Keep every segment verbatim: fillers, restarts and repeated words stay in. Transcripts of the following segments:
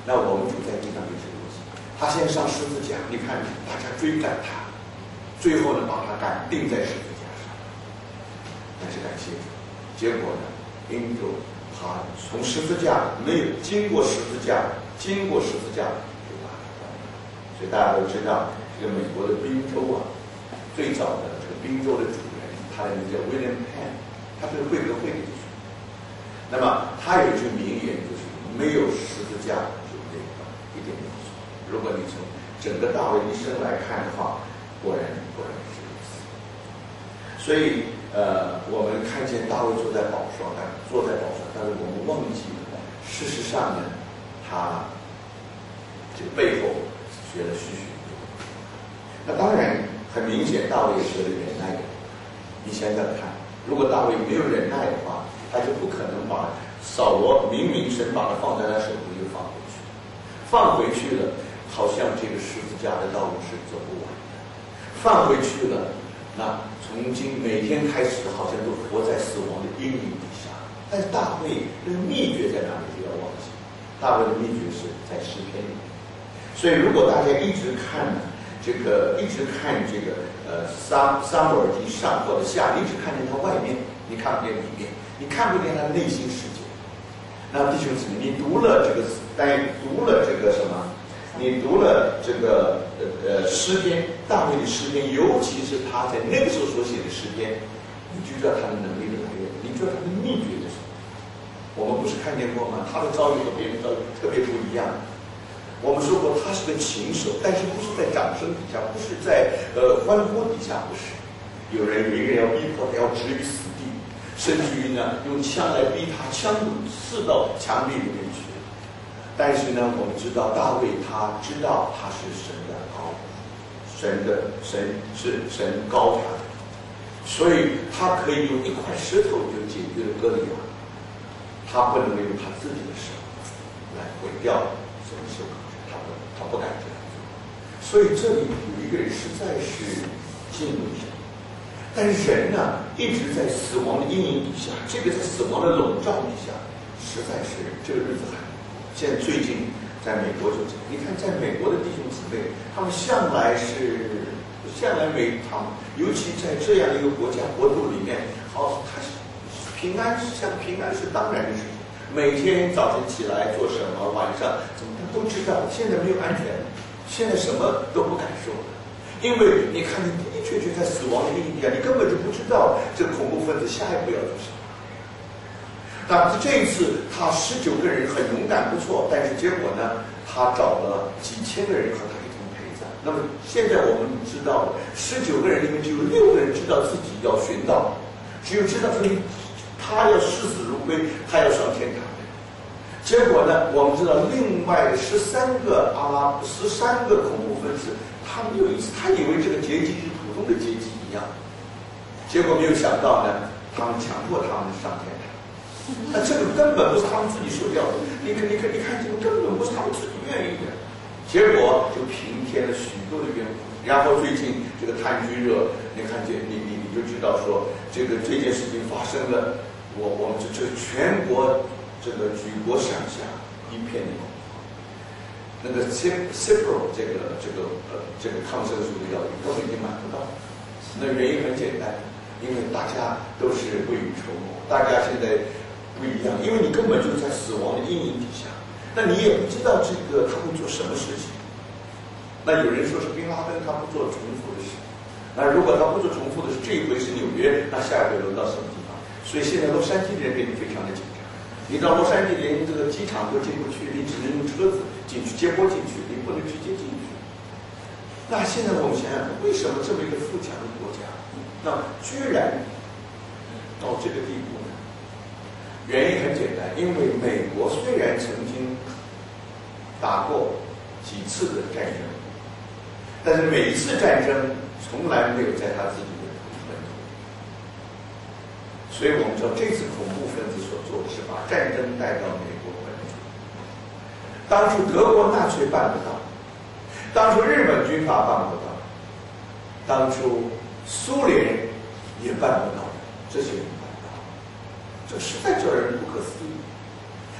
那我们主在地上也是如此。他先上十字架，你看大家追赶他，最后呢把他赶钉在十字架上。但是感谢主，结果呢，因着他从十字架没有经过十字架，经过十字架就把他关了。所以大家都知道，这个美国的宾州啊，最早的这个宾州的主人，他的名叫 William Penn， 他是会格会的。那么他有一句名言，就是没有十字架就没有一点没有错。如果你从整个大卫一生来看的话，果然果然是如此。所以呃，我们看见大卫坐在宝座上，坐在宝座上，但是我们忘记了，事实上呢，他这个背后学了许许多多。那当然很明显，大卫也学了忍耐的。你想想看，如果大卫没有忍耐的话，他就不可能把扫罗明明神把他放在他手里又放回去，放回去了，好像这个十字架的道路是走不完的。放回去了，那从今每天开始，好像都活在死亡的阴影底下。但是大卫那个秘诀在哪里？不要忘记，大卫的秘诀是在诗篇里面。所以如果大家一直看这个，一直看这个呃撒撒母耳记上或者下，你只看见它外面，你看不见里面。你看不见他内心世界。那弟兄姊妹，你读了这个，但读了这个什么？你读了这个呃呃诗篇，大卫的诗篇，尤其是他在那个时候所写的诗篇，你就知道他的能力的来源，你知道他的秘诀是什么？我们不是看见过吗？他的遭遇和别人遭遇特别不一样。我们说过他是个琴手，但是不是在掌声底下，不是在呃欢呼底下，不是。有人有一个人要逼迫他，要置于死地。甚至于呢，用枪来逼他，枪刺到墙壁里面去。但是呢，我们知道大卫他知道他是神的高，神的神是神高他的，所以他可以用一块石头就解决了歌利亚，他不能用他自己的手来毁掉神的手，他不他不敢这样做。所以这里有一个人实在是敬畏神。但是人呢，一直在死亡的阴影底下，这个在死亡的笼罩底下，实在是这个日子很。现在最近在美国就这样，你看在美国的弟兄姊妹，他们向来是向来美，他们尤其在这样一个国家国度里面，好，他是平安，像平安是当然的事情。每天早晨起来做什么，晚上怎么他都知道。现在没有安全，现在什么都不敢说了。因为你看，你的的确确在死亡的阴影底下，你根本就不知道这个恐怖分子下一步要做什么。但是这一次，他十九个人很勇敢，不错，但是结果呢，他找了几千个人和他一同陪葬。那么现在我们知道，十九个人里面只有六个人知道自己要寻到，只有知道说他要视死如归，他要上天堂。结果呢，我们知道另外十三个阿拉十三个恐怖分子。他没有意思，他以为这个阶级是普通的阶级一样，结果没有想到呢，他们强迫他们上天堂。那这个根本不是他们自己说掉的，你看，你看，你看，这个根本不是他们自己愿意的，结果就平添了许多的冤枉。然后最近这个炭疽热，你看见你你你就知道说，这个这件事情发生了，我我们这这全国这个举国上下一片的恐慌。那个 Cipro 这个这个呃这个抗生素的药根本已经买不到，那原因很简单，因为大家都是未雨绸缪，大家现在不一样，因为你根本就是在死亡的阴影底下，那你也不知道这个他会做什么事情。那有人说是宾拉登他不做重复的事，那如果他不做重复的事，这一回是纽约，那下一回轮到什么地方？所以现在洛杉矶的人变得非常的紧张。你到洛杉矶连这个机场都进不去，你只能用车子进去，接驳进去，你不能直接进去。那现在我们想想，为什么这么一个富强的国家，那居然到这个地步呢？原因很简单，因为美国虽然曾经打过几次的战争，但是每一次战争从来没有在他自己的本土。所以我们知道，这次恐怖分子所做的是把战争带到美国本土。当初德国纳粹办不到，当初日本军阀办不到，当初苏联也办不到，这些人办不到，这实在叫人不可思议。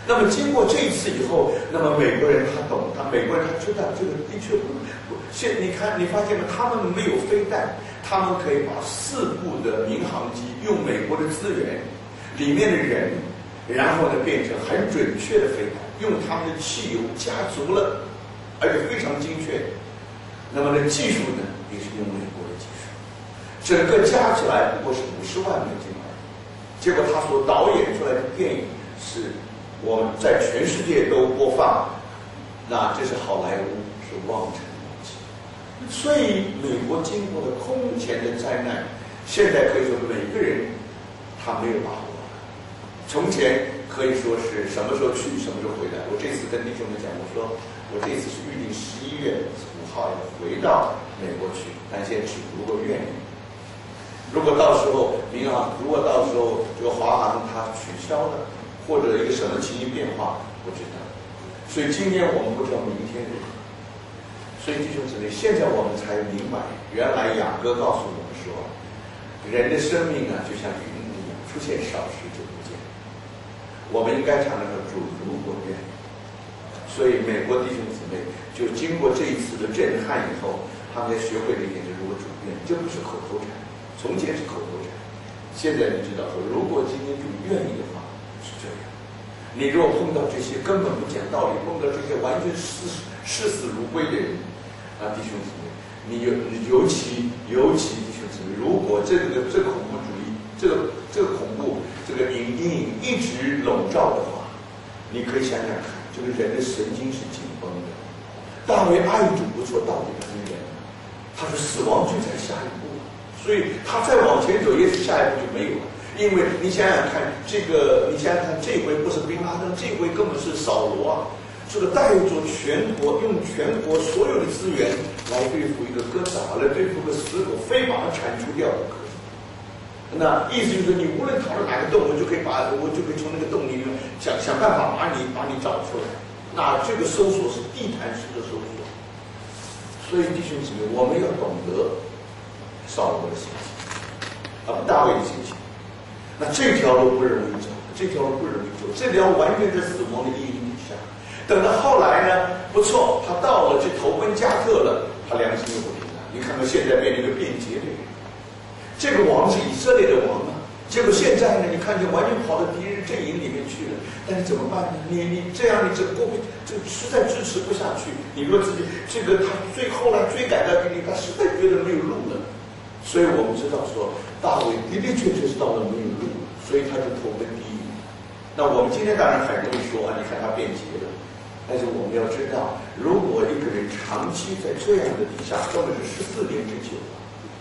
那么经过这一次以后，那么美国人他懂，他美国人他知道这个的确不不，现你看你发现吗？他们没有飞弹，他们可以把四部的民航机用美国的资源，里面的人，然后呢变成很准确的飞弹，用他们的汽油加足了，而且非常精确。那么呢技术呢也是用美国的技术，整个加起来不过是五十万美金而已。结果他所导演出来的电影是。我们在全世界都播放，那这是好莱坞，是望尘莫及。所以美国经过了空前的灾难，现在可以说每个人他没有把握了。从前可以说是什么时候去什么时候回来。我这次跟弟兄们讲，我说我这次是预定十一月五号要回到美国去，但现在只如果愿意。如果到时候民航，如果到时候这个华航它取消了。或者一个什么情形变化，不知道。所以今天我们不知道明天如何。所以弟兄姊妹，现在我们才明白，原来雅各告诉我们说，人的生命啊，就像云一样，出现少时就不见。我们应该常常说主如果愿意。所以美国弟兄姊妹就经过这一次的震撼以后，他们才学会了一点，就是如果主愿意，这不是口头禅，从前是口头禅，现在你知道说，如果今天主愿意的话。是这样，你如果碰到这些根本不讲道理，碰到这些完全视视死如归的人，啊，弟兄姊妹，你尤尤其尤其弟兄姊妹，如果这个这个恐怖主义，这个这个恐怖这个阴阴影一直笼罩的话，你可以想想看，这个人的神经是紧绷的。大卫爱主不错，到底他是人，他是死亡就在下一步，所以他再往前走，也许下一步就没有了。因为你想想看，这个你想想看，这回不是宾拉登，这回根本是扫罗啊！这个带着全国，用全国所有的资源来对付一个哥萨，来对付个死狗，非把它铲除掉不可以。那意思就是，你无论逃到哪个洞，我就可以把我就可以从那个洞里面想想办法把你把你找出来。那这个搜索是地毯式的搜索。所以弟兄姊妹，我们要懂得扫罗的心情，啊，大卫的心情。那这条路不容易走，这条路不容易走，这条完全在死亡的阴影底下。等到后来呢，不错，他到了去投奔加特了，他良心又不平了。你看看现在变成一个便捷的人，这个王是以色列的王啊，结果现在呢，你看见完全跑到敌人阵营里面去了。但是怎么办呢？你你这样你这过不，这实在支持不下去。你说自己这个他最后来追赶到给你，他实在觉得没有路了。所以我们知道说，大卫的的确确是到了没有路，所以他就投奔敌营。那我们今天当然很容易说啊，你看他变节了，但是我们要知道，如果一个人长期在这样的底下，根本是十四年之久了，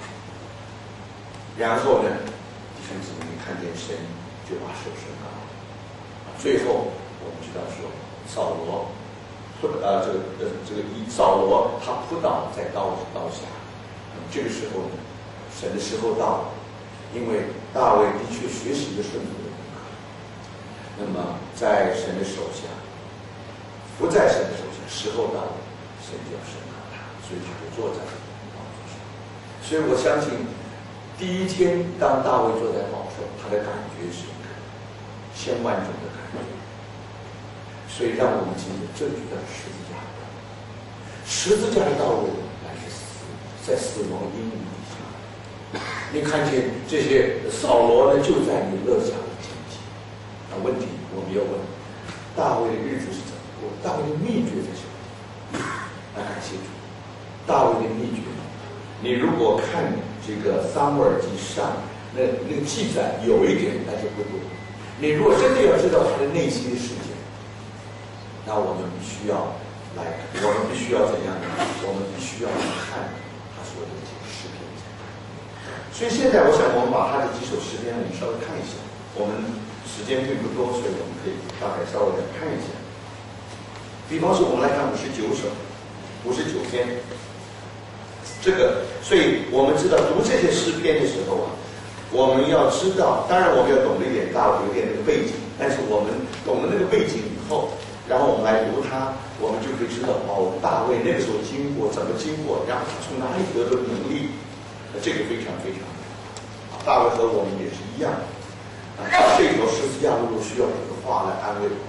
然后呢，弟兄姊妹看见神就把手伸高，最后我们知道说，扫罗，呃，这个呃这个以扫罗他扑倒在刀刀下，这个时候呢。神的时候到了，因为大卫的确学习了顺服的功课。那么在神的手下，不在神的手下，时候到了，神就要审判他，所以他就坐在宝座上。所以我相信，第一天当大卫坐在宝座，他的感觉是一个千万种的感觉。所以让我们今天正觉得十字架，十字架的道路乃是死，在死亡阴影底下。你看见这些扫罗呢，就在你勒下的前期。那问题我们要问：大卫的日子是怎么过？大卫的秘诀在什么？那感谢主，大卫的秘诀。你如果看这个撒母耳记上，那那个记载有一点，但是不多。你如果真的要知道他的内心的世界，那我们必须要来，我们必须要怎样呢？我们必须要来看他说的这些诗篇。所以现在我想我们把他的几首诗篇我们稍微看一下，我们时间并不多，所以我们可以大概稍微的看一下。比方说我们来看五十九首五十九篇，这个所以我们知道读这些诗篇的时候啊，我们要知道，当然我们要懂得一点大有点那个背景，但是我们懂了那个背景以后，然后我们来读它，我们就可以知道哦，大卫那个时候经过怎么经过，然后他从哪里得到能力，这个非常非常好。大卫和我们也是一样啊，这条十字架路需要这个话来安慰我。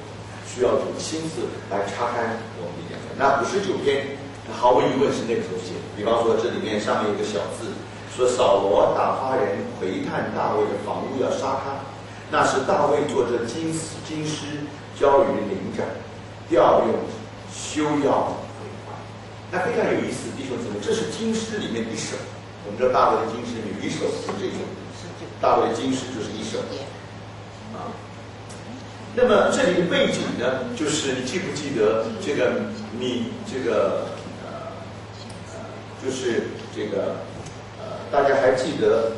需要主亲自来查看我们的言论。那五十九篇，毫无疑问是那个时候写的。比方说，这里面上面有个小字，说扫罗打发人回探大卫的房屋要杀他，那时大卫坐着金金狮交于灵长，调用修要毁坏。那非常有意思，弟兄姊妹，这是金狮里面一首。我们知道大卫的金狮有一首是这首，大卫的金狮就是一首啊。那么这里的背景呢，就是你记不记得这个米这个呃呃，就是这个呃，大家还记得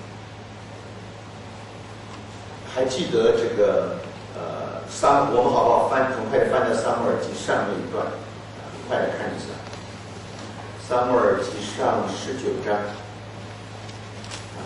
还记得这个呃撒，我们好不好翻？很快的翻到撒母耳记上那一段，很快的看一下。撒母耳记上十九章，啊，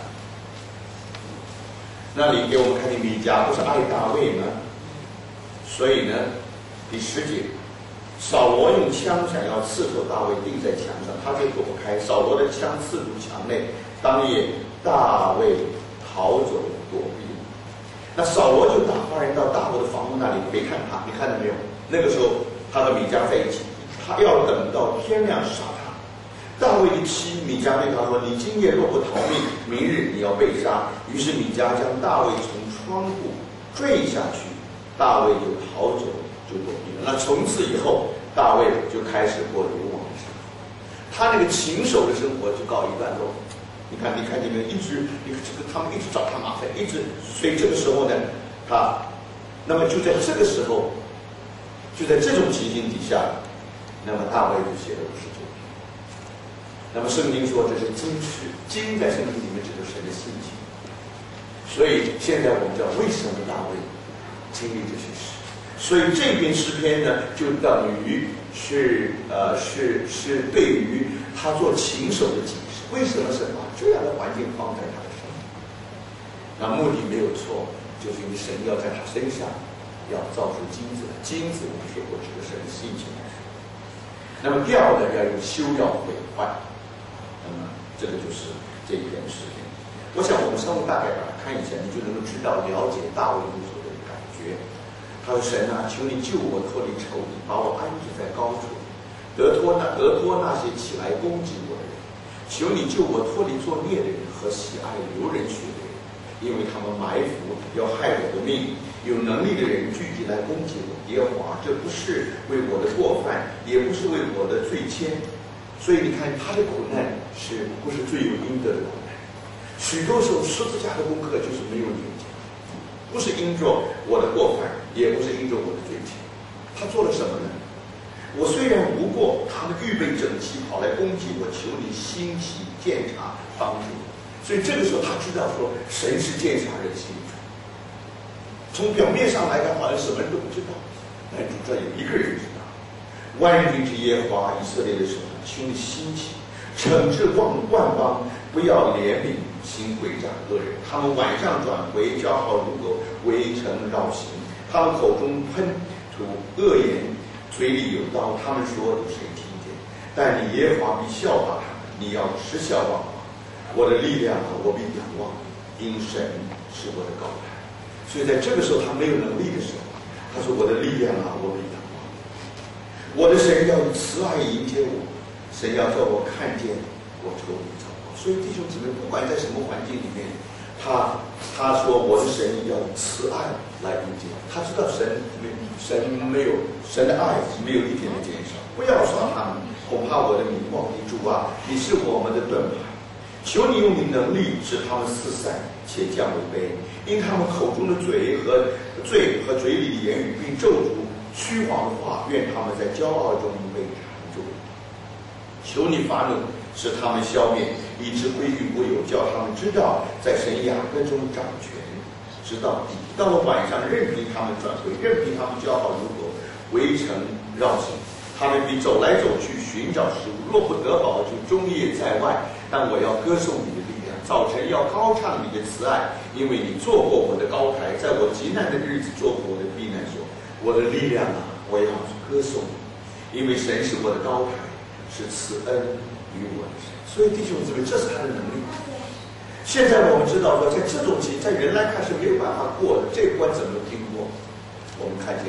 那里给我们看见米迦不是爱大卫吗？所以呢，第十节，扫罗用枪想要刺透大卫，钉在墙上，他却躲不开。扫罗的枪刺入墙内，当夜大卫逃走躲避。那扫罗就打发人到大卫的房屋那里回看他，你看到没有？那个时候他和米迦在一起，他要等到天亮杀他。大卫的妻米迦对他说：“你今夜若不逃命，明日你要被杀。”于是米迦将大卫从窗户坠下去。大卫就逃走，就躲避了。那从此以后，大卫就开始过流亡的生活，他那个禽兽的生活就告一段落。你看，你看见没有？一直，你这个他们一直找他麻烦，一直。所以这个时候呢，他，那么就在这个时候，就在这种情形底下，那么大卫就写了五十九篇。那么圣经说这是经是经在圣经里面指的神的性情。所以现在我们知道为什么大卫经历这些事，所以这篇诗篇呢，就等于是呃是是对于他做禽兽的警示。为什么神把这样的环境放在他的身上？那目的没有错，就是因为神要在他身上要造出金子来。金子我们说过指的神的性情来说。那么第二呢，要用修要毁坏。那么这个就是这一篇诗篇。我想我们稍微大概把它看一下，你就能够知道了解大卫无所的感觉。他说：“神啊，求你救我脱离仇敌，把我安置在高处，得脱那得脱那些起来攻击我的人。求你救我脱离作孽的人和喜爱流人血的人，因为他们埋伏要害我的命。有能力的人聚集来攻击我。耶和华，这不是为我的过犯，也不是为我的罪愆。所以你看，他的苦难是不是罪有应得的苦难？许多时候十字架的功课就是没有理解，不是因着我的过犯，也不是因着我的罪愆。他做了什么呢？我虽然无过，他们预备整齐跑来攻击我，求你兴起鉴察帮助我。所以这个时候他知道说，神是鉴察人心的。从表面上来看，好像什么人都不知道，但主这有一个人知道。万军之耶和华以色列的神，求你兴起，惩治万万邦，不要怜悯行诡诈恶人。他们晚上转回，骄傲如狗，围城绕行。他们口中喷吐恶言，嘴里有刀。他们说有谁听见？但你耶和华必效法他们，你要持笑望我。我的力量啊，我必仰望，因神是我的高台。所以在这个时候他没有能力的时候，他说我的力量啊，我必仰望。我的神要以慈爱迎接我，神要叫我看见我愁苦遭报。所以弟兄姊妹，不管在什么环境里面，他他说我的神要以慈爱来迎接。他知道神没神没有神的爱没有一点的减少。不要耍他们，恐怕我的名望。你主啊，你是我们的盾牌。求你用你能力使他们四散，且降为卑，因他们口中的嘴和罪和嘴里的言语，并咒诅虚谎的话，愿他们在骄傲中被缠住。求你发怒，使他们消灭，以致归于无有，叫他们知道在神雅各中掌权，直到底。到了晚上，任凭他们转回，任凭他们骄傲如狗，围城绕行。他们必走来走去，寻找食物，若不得饱，就终夜在外。但我要歌颂你的力量，早晨要高唱你的慈爱，因为你做过我的高台，在我极难的日子做过我的避难所。我的力量啊，我要歌颂你，因为神是我的高台，是慈恩于我的神。所以弟兄姊妹，这是他的能力。现在我们知道说，在这种情，在人来看是没有办法过的，这关怎么经过？我们看见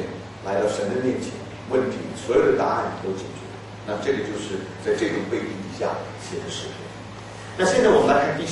来到神的面前，问题所有的答案都解决。那这个就是在这种背景底下写的诗篇。那现在我们来看第